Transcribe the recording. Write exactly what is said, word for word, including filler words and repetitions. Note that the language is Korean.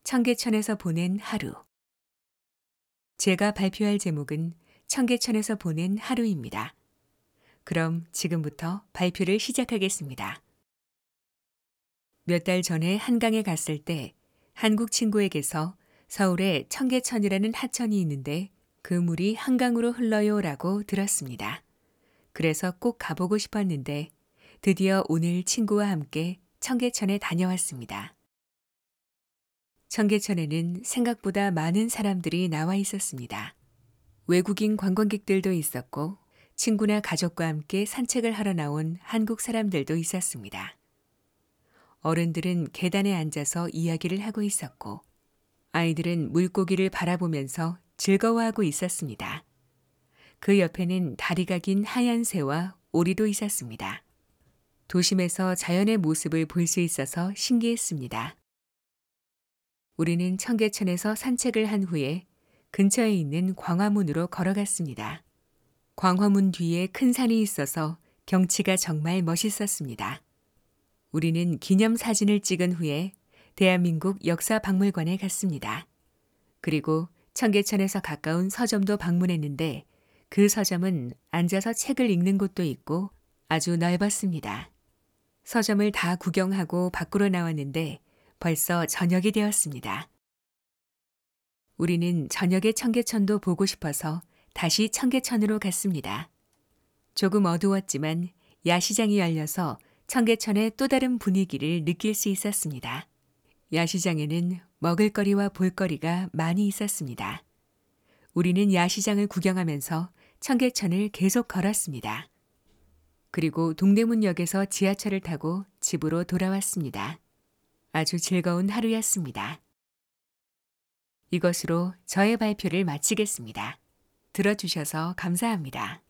청계천에서 보낸 하루. 제가 발표할 제목은 청계천에서 보낸 하루입니다. 그럼 지금부터 발표를 시작하겠습니다. 몇 달 전에 한강에 갔을 때 한국 친구에게서 서울에 청계천이라는 하천이 있는데 그 물이 한강으로 흘러요라고 들었습니다. 그래서 꼭 가보고 싶었는데 드디어 오늘 친구와 함께 청계천에 다녀왔습니다. 청계천에는 생각보다 많은 사람들이 나와 있었습니다. 외국인 관광객들도 있었고 친구나 가족과 함께 산책을 하러 나온 한국 사람들도 있었습니다. 어른들은 계단에 앉아서 이야기를 하고 있었고 아이들은 물고기를 바라보면서 즐거워하고 있었습니다. 그 옆에는 다리가 긴 하얀 새와 오리도 있었습니다. 도심에서 자연의 모습을 볼 수 있어서 신기했습니다. 우리는 청계천에서 산책을 한 후에 근처에 있는 광화문으로 걸어갔습니다. 광화문 뒤에 큰 산이 있어서 경치가 정말 멋있었습니다. 우리는 기념사진을 찍은 후에 대한민국 역사박물관에 갔습니다. 그리고 청계천에서 가까운 서점도 방문했는데 그 서점은 앉아서 책을 읽는 곳도 있고 아주 넓었습니다. 서점을 다 구경하고 밖으로 나왔는데 벌써 저녁이 되었습니다. 우리는 저녁에 청계천도 보고 싶어서 다시 청계천으로 갔습니다. 조금 어두웠지만 야시장이 열려서 청계천의 또 다른 분위기를 느낄 수 있었습니다. 야시장에는 먹을거리와 볼거리가 많이 있었습니다. 우리는 야시장을 구경하면서 청계천을 계속 걸었습니다. 그리고 동대문역에서 지하철을 타고 집으로 돌아왔습니다. 아주 즐거운 하루였습니다. 이것으로 저의 발표를 마치겠습니다. 들어주셔서 감사합니다.